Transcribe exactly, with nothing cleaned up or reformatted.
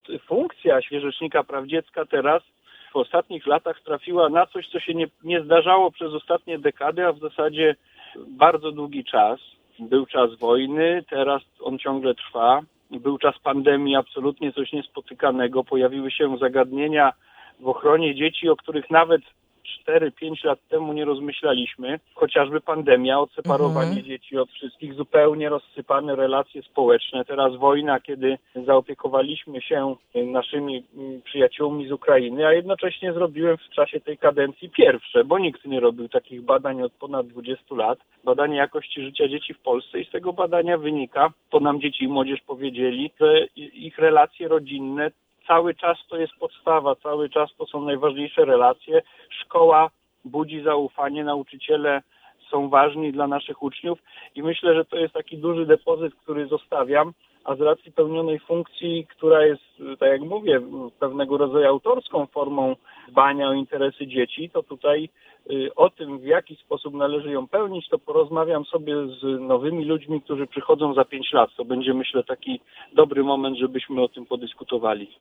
Funkcja Rzecznika Praw Dziecka teraz w ostatnich latach trafiła na coś, co się nie, nie zdarzało przez ostatnie dekady, a w zasadzie bardzo długi czas. Był czas wojny, teraz on ciągle trwa. Był czas pandemii, absolutnie coś niespotykanego. Pojawiły się zagadnienia w ochronie dzieci, o których nawet cztery pięć lat temu nie rozmyślaliśmy. Chociażby pandemia, odseparowanie mhm. dzieci od wszystkich, zupełnie rozsypane relacje społeczne. Teraz wojna, kiedy zaopiekowaliśmy się naszymi przyjaciółmi z Ukrainy, a jednocześnie zrobiłem w czasie tej kadencji pierwsze, bo nikt nie robił takich badań od ponad dwudziestu lat. Badanie jakości życia dzieci w Polsce i z tego badania wynika, to nam dzieci i młodzież powiedzieli, że ich relacje rodzinne cały czas to jest podstawa, cały czas to są najważniejsze relacje. Szkoła budzi zaufanie, nauczyciele są ważni dla naszych uczniów i myślę, że to jest taki duży depozyt, który zostawiam, a z racji pełnionej funkcji, która jest, tak jak mówię, pewnego rodzaju autorską formą dbania o interesy dzieci, to tutaj o tym, w jaki sposób należy ją pełnić, to porozmawiam sobie z nowymi ludźmi, którzy przychodzą za pięć lat. To będzie, myślę, taki dobry moment, żebyśmy o tym podyskutowali.